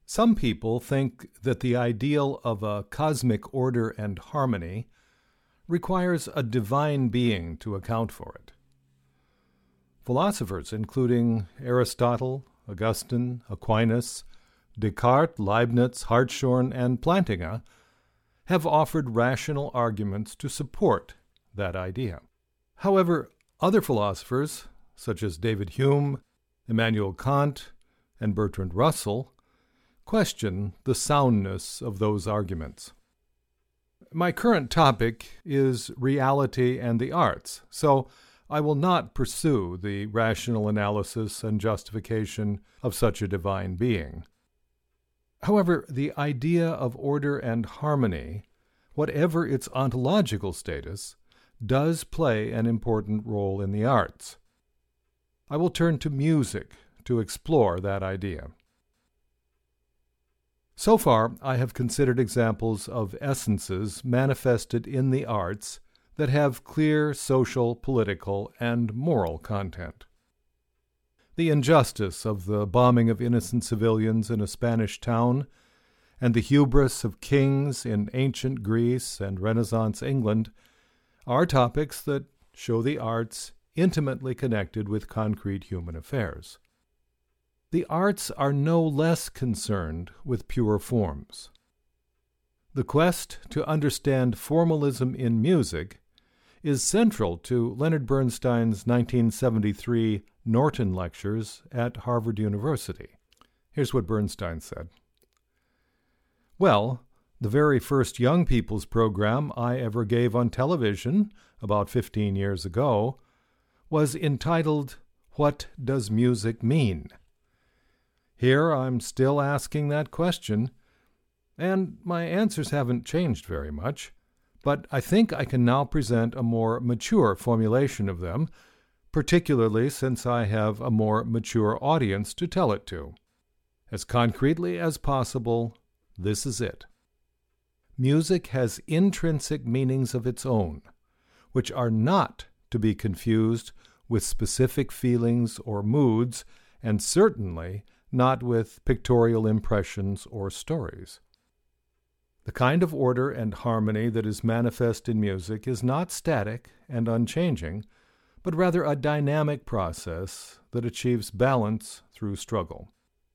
Some people think that the ideal of a cosmic order and harmony requires a divine being to account for it. Philosophers, including Aristotle, Augustine, Aquinas, Descartes, Leibniz, Hartshorne, and Plantinga, have offered rational arguments to support that idea. However, other philosophers, such as David Hume, Immanuel Kant, and Bertrand Russell, question the soundness of those arguments. My current topic is reality and the arts, so I will not pursue the rational analysis and justification of such a divine being. However, the idea of order and harmony, whatever its ontological status, does play an important role in the arts. I will turn to music to explore that idea. So far, I have considered examples of essences manifested in the arts that have clear social, political, and moral content. The injustice of the bombing of innocent civilians in a Spanish town, and the hubris of kings in ancient Greece and Renaissance England are topics that show the arts intimately connected with concrete human affairs. The arts are no less concerned with pure forms. The quest to understand formalism in music is central to Leonard Bernstein's 1973 Norton Lectures at Harvard University. Here's what Bernstein said. Well, the very first young people's program I ever gave on television, about 15 years ago, was entitled, What Does Music Mean? Here I'm still asking that question, and my answers haven't changed very much, but I think I can now present a more mature formulation of them, particularly since I have a more mature audience to tell it to. As concretely as possible, this is it. Music has intrinsic meanings of its own, which are not to be confused with specific feelings or moods, and certainly not with pictorial impressions or stories. The kind of order and harmony that is manifest in music is not static and unchanging, but rather a dynamic process that achieves balance through struggle.